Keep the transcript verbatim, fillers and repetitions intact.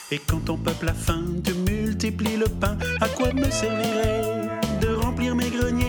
Et quand ton peuple a faim, tu multiplies le pain. À quoi me servirait de remplir mes greniers